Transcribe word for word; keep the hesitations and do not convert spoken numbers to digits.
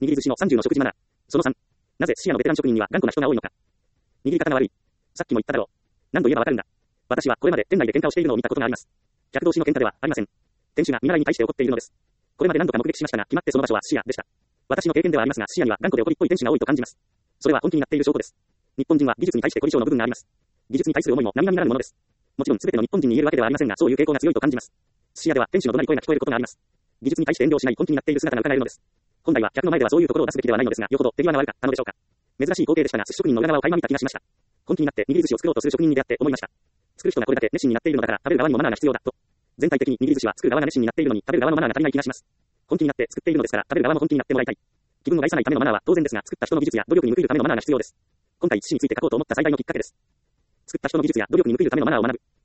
握り寿司のさんじゅうの食事マナー。そのさん。なぜ寿司屋のベテラン職人には頑固な人が多いのか。握り方が悪い。さっきも言っただろう。何度言えばわかるんだ。私はこれまで店内で喧嘩をしているのを見たことがあります。客同士の喧嘩ではありません。店主が見習いに対して怒っているのです。これまで何度か目撃しましたが、決まってその場所は寿司屋でした。私の経験ではありますが、寿司屋には頑固で怒りっぽい店主が多いと感じます。それは本気になっている証拠です。日本人は技術に対して凝り性の部分があります。技術に対する思いも並々ならぬものです。もちろん全ての日本人に言えるわけではありませんが、そういう傾向が強いと感じます。寿司屋では店主の怒鳴り声が聞こえることがあります。技術に対して遠慮しない本気になっている姿が伺えるのです。本来は客の前ではそういうところを出すべきではないのですが、よほど手際が悪かったのでしょうか。珍しい光景でしたが、寿司職人の裏側を垣間見た気がしました。本気になって握り寿司を作ろうとする職人に出会って思いました。作る人がこれだけ熱心になっているのだから、食べる側にもマナーが必要だと。全体的に握り寿司は作る側が熱心になっているのに、食べる側のマナーが足りない気がします。本気になって作っているのですから、食べる側も本気になってもらいたい。気分を害さないためのマナーは当然ですが、作った人の技術や努力に報いるためのマナーが必要です。今回寿司について書こうと思った最大のきっかけです。作った人の技術や努力に報いるためのマナーを学ぶ。